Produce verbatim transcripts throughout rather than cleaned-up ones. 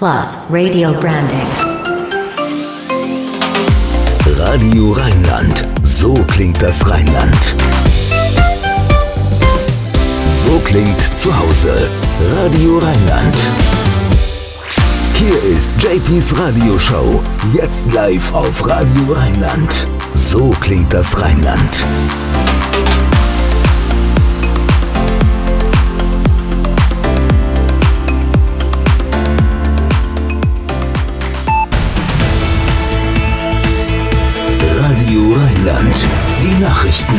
Plus Radio Branding. Radio Rheinland. So klingt das Rheinland. So klingt zu Hause. Radio Rheinland. Hier ist J P's Radioshow. Jetzt live auf Radio Rheinland. So klingt das Rheinland. Radio Rheinland. Die Nachrichten.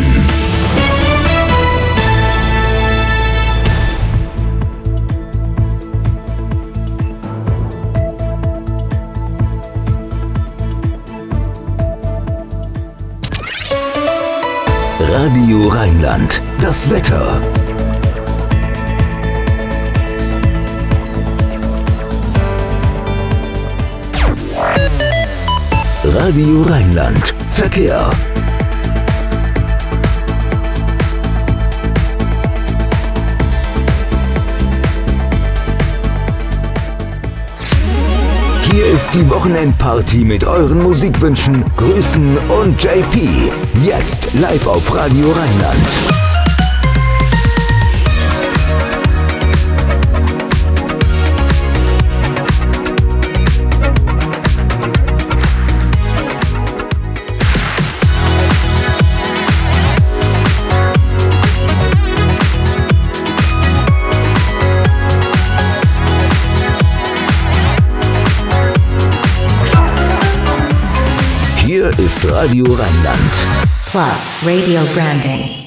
Radio Rheinland. Das Wetter. Radio Rheinland. Verkehr. Hier ist die Wochenendparty mit euren Musikwünschen, Grüßen und J P. Jetzt live auf Radio Rheinland. Hier ist Radio Rheinland. Plus Radio Branding.